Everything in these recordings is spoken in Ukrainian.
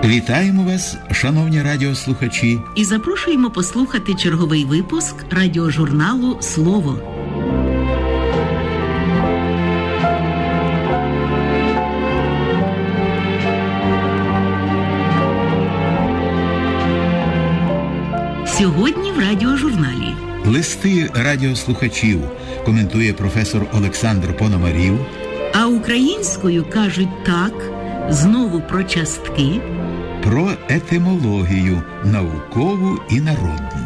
Вітаємо вас, шановні радіослухачі, і запрошуємо послухати черговий випуск радіожурналу «Слово». Сьогодні в радіожурналі. Листи радіослухачів коментує професор Олександр Пономарів. А українською кажуть так, знову про частки, про етимологію наукову і народну.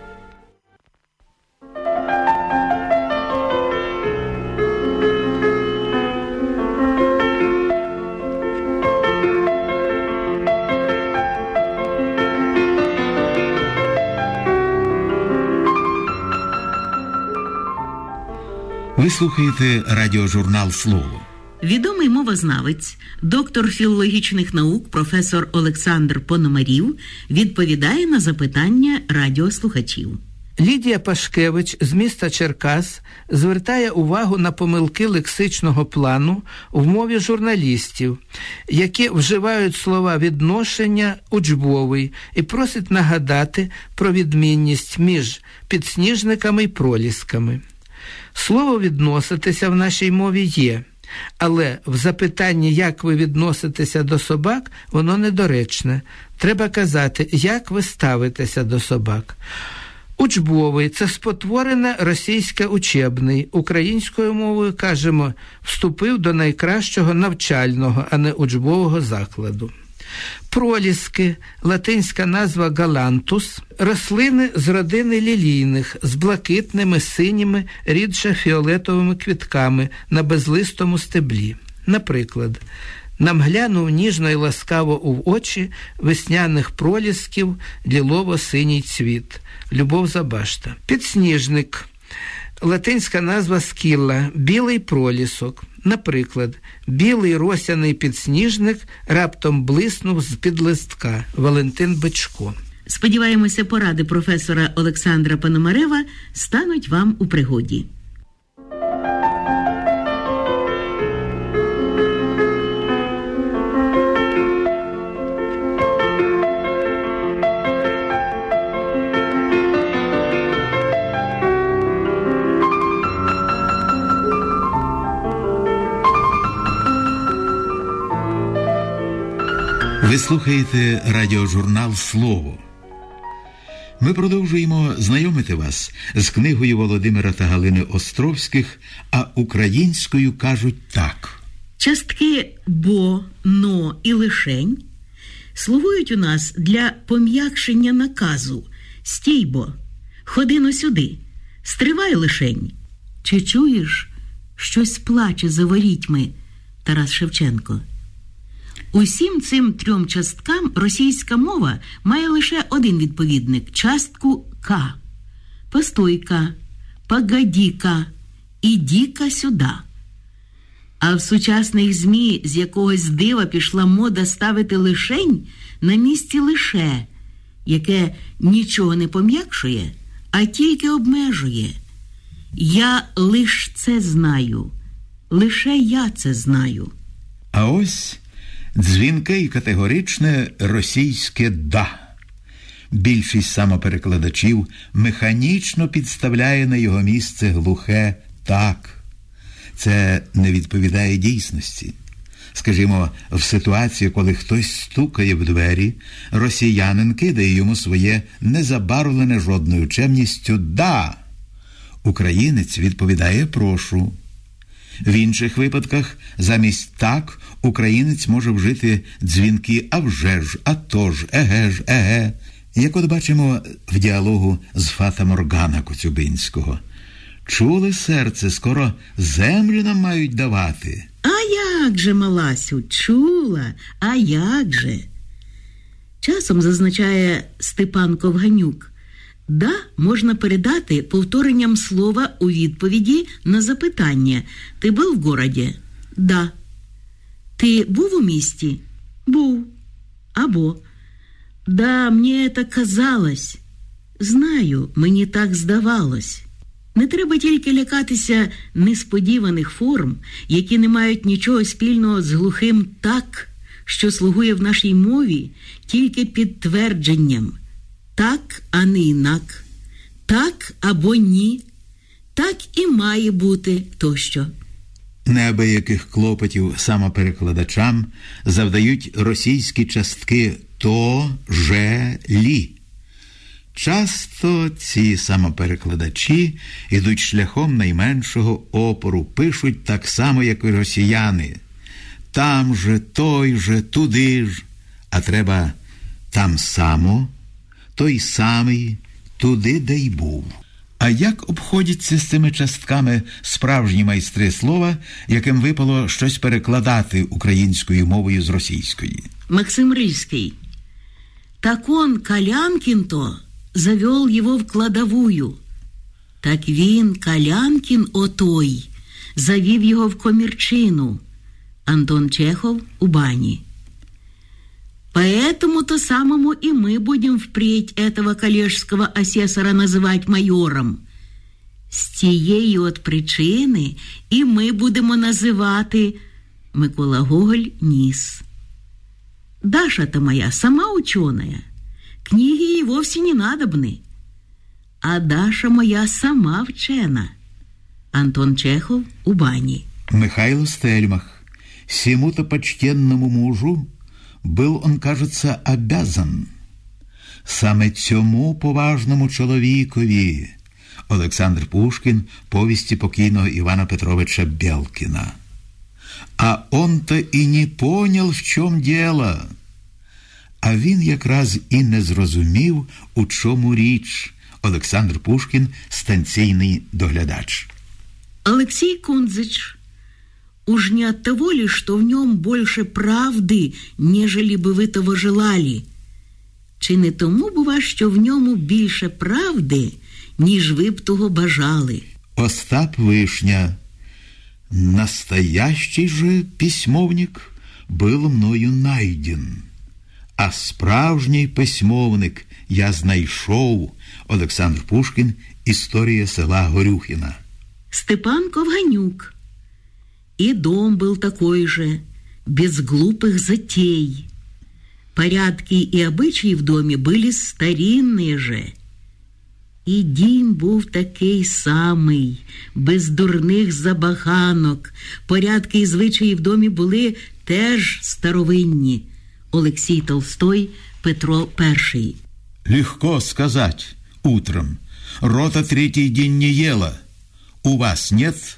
Ви слухаєте радіожурнал «Слово». Відомий мовознавець, доктор філологічних наук професор Олександр Пономарів відповідає на запитання радіослухачів. Лідія Пашкевич з міста Черкас звертає увагу на помилки лексичного плану в мові журналістів, які вживають слова відношення учбовий, і просить нагадати про відмінність між підсніжниками і пролісками. Слово «відноситися» в нашій мові є, але в запитанні «як ви відноситеся до собак» воно недоречне. Треба казати «як ви ставитеся до собак». Учбовий – це спотворене російське учебний. Українською мовою кажемо «вступив до найкращого навчального, а не учбового закладу». Проліски, латинська назва галантус, рослини з родини лілійних, з блакитними, синіми, рідше фіолетовими квітками на безлистому стеблі. Наприклад, нам глянув ніжно й ласкаво в очі весняних пролісків лілово-синій цвіт. Любов Забашта. Підсніжник, латинська назва скілла, білий пролісок. Наприклад, білий росяний підсніжник раптом блиснув з-під листка. Валентин Бичко. Сподіваємося, поради професора Олександра Пономарева стануть вам у пригоді. Ви слухаєте радіожурнал «Слово». Ми продовжуємо знайомити вас з книгою Володимира та Галини Островських «А українською кажуть так». Частки «бо», «но» і «лишень» слугують у нас для пом'якшення наказу «стій бо», «ходи-но сюди», «стривай лишень». Чи чуєш, щось плаче за ворітьми? Тарас Шевченко. Усім цим трьом часткам російська мова має лише один відповідник – частку «ка». «Постой-ка», «погоді-ка», «іді-ка сюда». А в сучасних ЗМІ з якогось дива пішла мода ставити лишень на місці лише, яке нічого не пом'якшує, а тільки обмежує. Я лиш це знаю, лише я це знаю. А ось дзвінке і категоричне російське «да». Більшість самоперекладачів механічно підставляє на його місце глухе «так». Це не відповідає дійсності. Скажімо, в ситуації, коли хтось стукає в двері, росіянин кидає йому своє незабарвлене жодною чемністю «да». Українець відповідає «прошу». В інших випадках замість «так» українець може вжити дзвінки «а вже ж», «а то ж», «еге ж», «еге», як от бачимо в діалогу з Фата Моргана Коцюбинського. «Чули, серце, скоро землю нам мають давати». А як же, Маласю, чула, а як же? Часом, зазначає Степан Ковганюк, «да» можна передати повторенням слова у відповіді на запитання. «Ти був в городі?» «Да». «Ти був у місті?» «Був». Або «Да, мені це казалось». «Знаю, мені так здавалось». Не треба тільки лякатися несподіваних форм, які не мають нічого спільного з глухим «так», що слугує в нашій мові тільки підтвердженням «так, а не інак», «так або ні», «так і має бути» тощо. Неабияких клопотів самоперекладачам завдають російські частки «то», «же», «лі». Часто ці самоперекладачі ідуть шляхом найменшого опору, пишуть так само, як і росіяни. Там же, той же, туди ж, а треба там само, той самий, туди, де й був. А як обходяться з цими частками справжні майстри слова, яким випало щось перекладати українською мовою з російської? Максим Рильский. Так он, Колянкин-то, завел его в кладовую. Так він, Колянкин отой, завів його в комірчину. Антон Чехов у бане. Поэтому-то самому и мы будем впредь этого коллежского асессора называть майором. З тієї от причини і ми будемо називати Микола Гоголь ніс. Даша-то моя сама ученая. Книги ей вовсе не надобны. А Даша моя сама вчена. Антон Чехов у бане. Михайло Стельмах. Сему-то почтенному мужу был он, кажется, обязан. Саме цьому поважному чоловікові. Олександр Пушкін, повісті покійного Івана Петровича Белкіна. А он-то і не понял, в чому діло. А він якраз і не зрозумів, у чому річ. Олександр Пушкін, станційний доглядач. Алексей Кундзич. Уж не от того ли, что в нем больше правды, нежели бы ви того желали? Чи не тому, бува, що в ньому більше правди, ніж ви б того бажали? Остап Вишня. Настоящий же письмовник был мною найден. А справжній письмовник я знайшов. Олександр Пушкін. Історія села Горюхіна. Степан Ковганюк. И дом был такой же, без глупых затей. Порядки и обычаи в доме были старинные же. І дім був такий самий, без дурних забаганок. Порядки і звичаї в домі були теж старовинні. Олексій Толстой, Петро І. Легко сказать утром. Рота третий день не ела. У вас нет?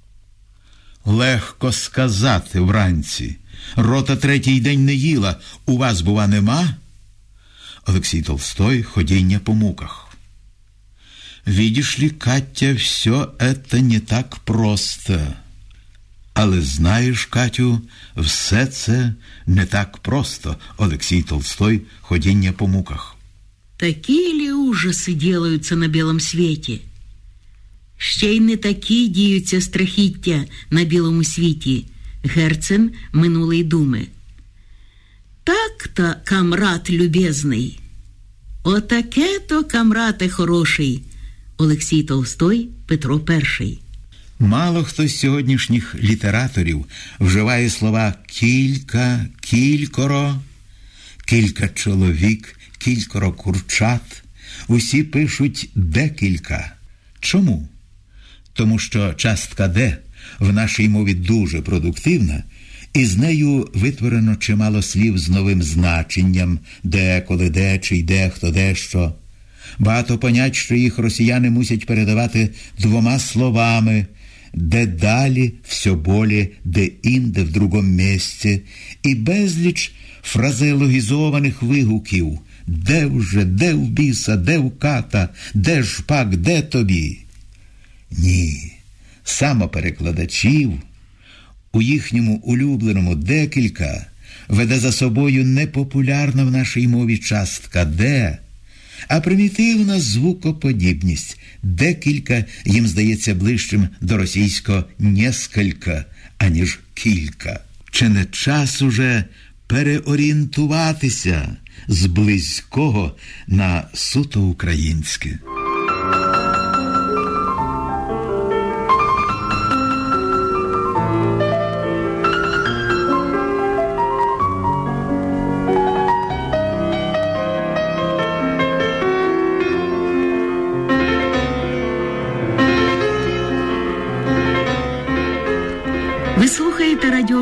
Легко сказати вранці. Рота третій день не їла. У вас, бува, нема? Олексій Толстой, Ходіння по муках. Видишь ли, Катя, все это не так просто. Але знаєш, Катю, все це не так просто. Олексій Толстой, Ходіння по муках. Такі ли ужаси делаються на білому світі? Ще й не такі діються страхіття на білому світі. Герцен, Минулої думи. Так-то, камрад любезний. Отаке-то, камрате хороший. Олексій Толстой, Петро І. Мало хто з сьогоднішніх літераторів вживає слова «кілька», «кількоро», «кілька чоловік», «кількоро курчат». Усі пишуть «декілька». Чому? Тому що частка «де» в нашій мові дуже продуктивна, і з нею витворено чимало слів з новим значенням «де», «коли де», «чи йде», «хто де», «що». Багато понять, що їх росіяни мусять передавати двома словами «де далі», «все болі», «де інде», «в другому місці» і безліч фразеологізованих вигуків «де вже», «де в біса», «де в ката», «де ж пак», «де тобі». Ні, самоперекладачів у їхньому улюбленому «декілька» веде за собою непопулярна в нашій мові частка «де», а примітивна звукоподібність. «Декілька» їм здається ближчим до російського «нєскілька», аніж «кілька». Чи не час уже переорієнтуватися з близького на суто українське?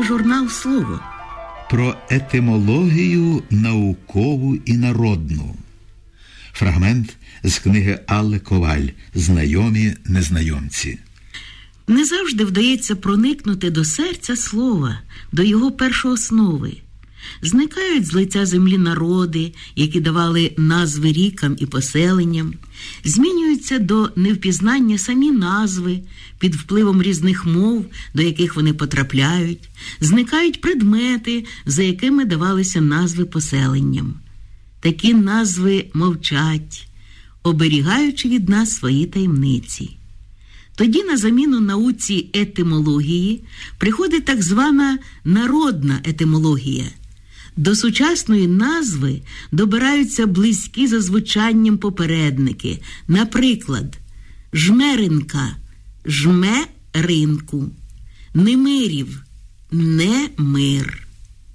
радіожурнал «Слово». Про етимологію наукову і народну. Фрагмент з книги Алли Коваль «Знайомі незнайомці». Не завжди вдається проникнути до серця слова, до його першооснови. Зникають з лиця землі народи, які давали назви рікам і поселенням, змінюються до невпізнання самі назви під впливом різних мов, до яких вони потрапляють, зникають предмети, за якими давалися назви поселенням. Такі назви мовчать, оберігаючи від нас свої таємниці. Тоді на заміну науці етимології приходить так звана народна етимологія. До сучасної назви добираються близькі за звучанням попередники. Наприклад, жмеринка – жме ринку, немирів – не мир.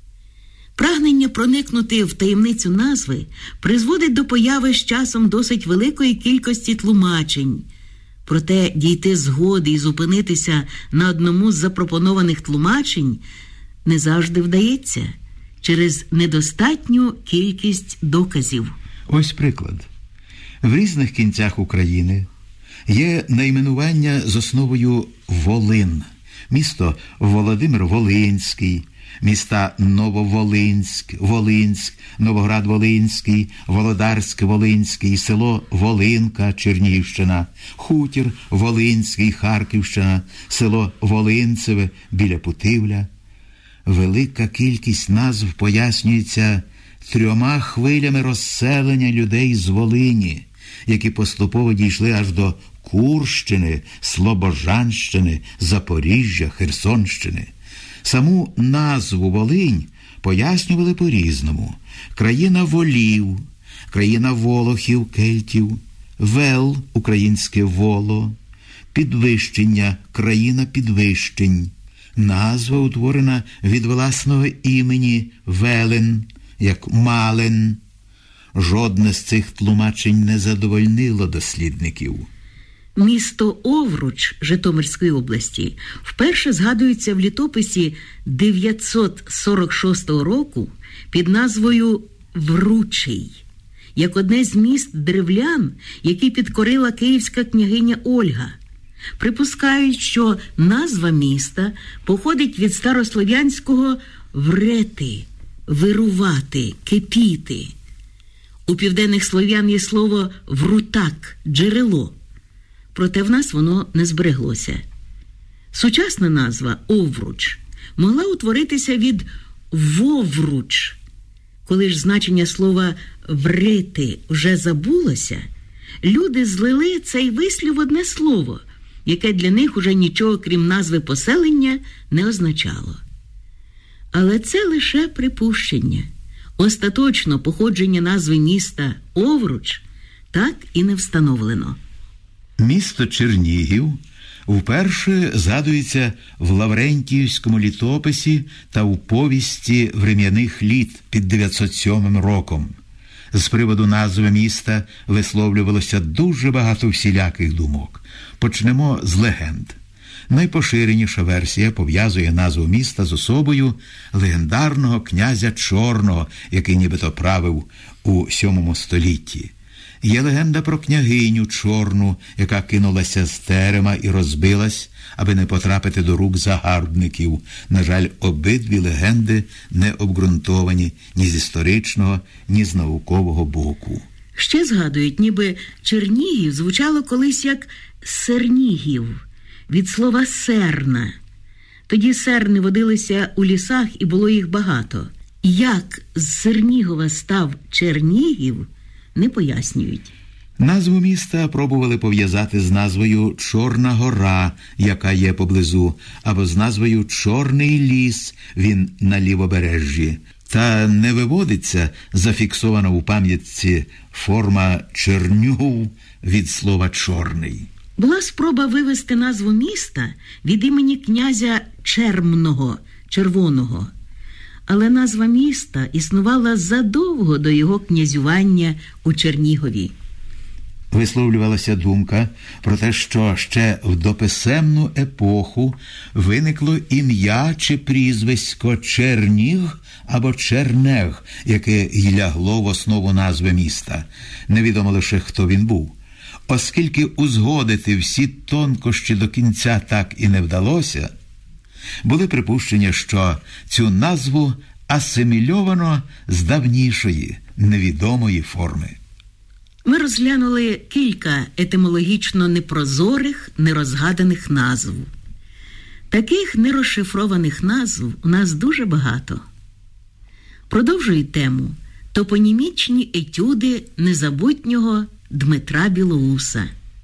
Прагнення проникнути в таємницю назви призводить до появи з часом досить великої кількості тлумачень. Проте дійти згоди і зупинитися на одному з запропонованих тлумачень не завжди вдається через недостатню кількість доказів. Ось приклад. В різних кінцях України є найменування з основою Волин. Місто Володимир-Волинський, міста Нововолинськ, Волинськ, Новоград-Волинський, Володарськ-Волинський, село Волинка, Чернігівщина, Хутір Волинський, Харківщина, село Волинцеве біля Путивля. Велика кількість назв пояснюється 3 хвилями розселення людей з Волині, які поступово дійшли аж до Курщини, Слобожанщини, Запоріжжя, Херсонщини. Саму назву Волинь пояснювали по-різному. Країна волів, країна волохів, кельтів, вел, українське воло, підвищення, країна підвищень. Назва утворена від власного імені Велен, як Мален. Жодне з цих тлумачень не задовольнило дослідників. Місто Овруч Житомирської області вперше згадується в літописі 946 року під назвою Вручий, як одне з міст древлян, які підкорила київська княгиня Ольга. Припускають, що назва міста походить від старослов'янського «врети» – вирувати, кипіти. У південних слов'ян є слово «врутак» – джерело. Проте в нас воно не збереглося. Сучасна назва «Овруч» могла утворитися від «вовруч». Коли ж значення слова «врити» вже забулося, люди злили цей вислів в одне слово, яке для них уже нічого, крім назви поселення, не означало. Але це лише припущення. Остаточно походження назви міста Овруч так і не встановлено. Місто Чернігів вперше згадується в Лаврентіївському літописі та у повісті «Врем'яних літ» під 907 роком. З приводу назви міста висловлювалося дуже багато всіляких думок. Почнемо з легенд. Найпоширеніша версія пов'язує назву міста з особою легендарного князя Чорного, який нібито правив у VII столітті. Є легенда про княгиню Чорну, яка кинулася з терема і розбилась, аби не потрапити до рук загарбників. На жаль, обидві легенди не обґрунтовані ні з історичного, ні з наукового боку. Ще згадують, ніби Чернігів звучало колись як Сернігів, від слова «серна». Тоді серни водилися у лісах і було їх багато. Як з Сернігова став Чернігів, не пояснюють. Назву міста пробували пов'язати з назвою Чорна гора, яка є поблизу, або з назвою Чорний ліс, він на лівобережжі. Та не виводиться зафіксована у пам'ятці форма Чернюв від слова «чорний». Була спроба вивести назву міста від імені князя Чермного, Червоного. Але назва міста існувала задовго до його князювання у Чернігові. висловлювалася думка про те, що ще в дописемну епоху виникло ім'я чи прізвисько Черніг або Чернег, яке й лягло в основу назви міста. Невідомо лише, хто він був. Оскільки узгодити всі тонкощі до кінця так і не вдалося, були припущення, що цю назву асимільовано з давнішої, невідомої форми. Ми розглянули кілька етимологічно непрозорих, нерозгаданих назв. Таких нерозшифрованих назв у нас дуже багато. Продовжую тему топонімічні етюди незабутнього Дмитра Білоуса.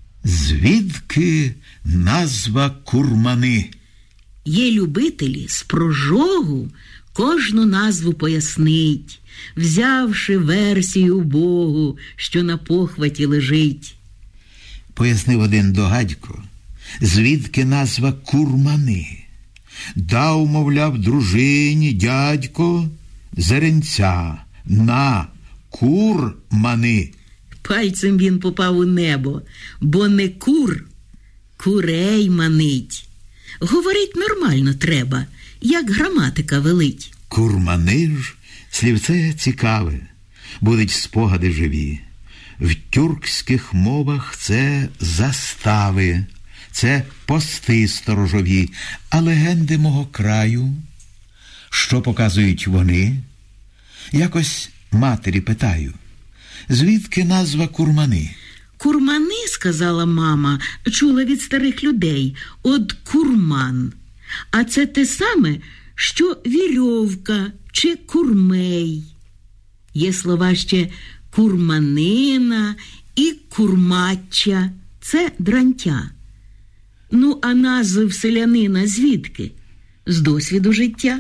Звідки назва Курмани? Є любителі з прожогу кожну назву пояснить, взявши версію Богу, що на похваті лежить. Пояснив один догадько, звідки назва Курмани. Дав, мовляв, дружині дядько зеренця на Курмани. Пальцем він попав у небо, бо не кур, курей манить. Говорить нормально треба, як граматика велить. Курмани ж, слівце цікаве, будуть спогади живі. В тюркських мовах це застави, це пости сторожові, а легенди мого краю, що показують вони? Якось матері питаю, звідки назва Курмани? Курмани, сказала мама, чула від старих людей, от курман. А це те саме, що вірьовка чи курмей. Є слова ще курманина і курмаччя. Це дрантя. Ну, а назви в селянина звідки? З досвіду життя.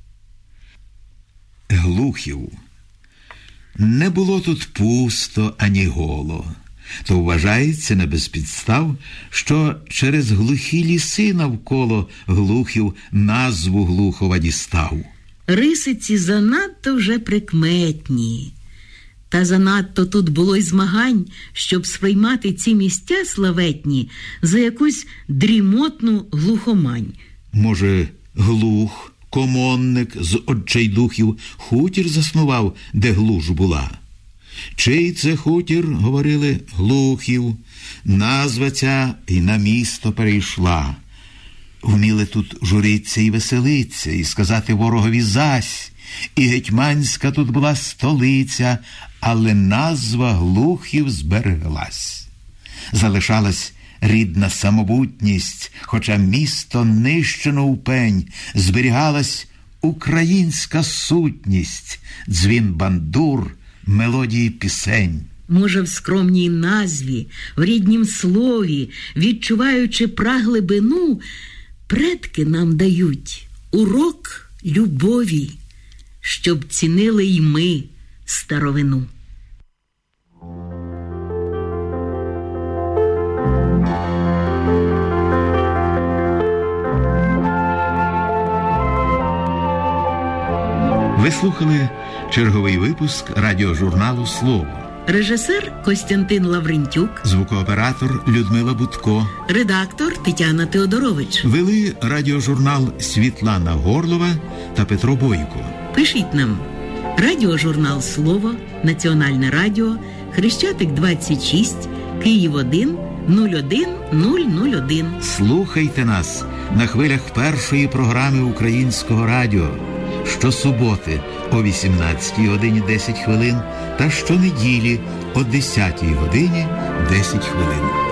Глухів. Не було тут пусто ані голо. То вважається не без підстав, що через глухі ліси навколо Глухів назву Глухова дістав. Рисиці занадто вже прикметні. Та занадто тут було й змагань, щоб сприймати ці місця славетні за якусь дрімотну глухомань. Може, Глух, комонник з Отчайдухів, хутір заснував, де глуш була? Чий це хутір, говорили, Глухів, назва ця і на місто перейшла. Вміли тут журиться і веселиться, і сказати ворогові зась, і гетьманська тут була столиця, але назва Глухів збереглась. Залишалась рідна самобутність, хоча місто нищено в пень, зберігалась українська сутність, дзвін бандур, мелодії пісень. Може, в скромній назві, в ріднім слові, відчуваючи праглибину, предки нам дають урок любові, щоб цінили й ми старовину. Ви слухали черговий випуск радіожурналу «Слово». Режисер Костянтин Лаврентюк, звукооператор Людмила Будко, редактор Тетяна Теодорович. вели радіожурнал Світлана Горлова та Петро Бойко. Пишіть нам. Радіожурнал «Слово», Національне радіо, Хрещатик 26, Київ 1, 01001. Слухайте нас на хвилях першої програми Українського радіо щосуботи о 18 годині 10 хвилин та щонеділі о 10 годині 10 хвилин.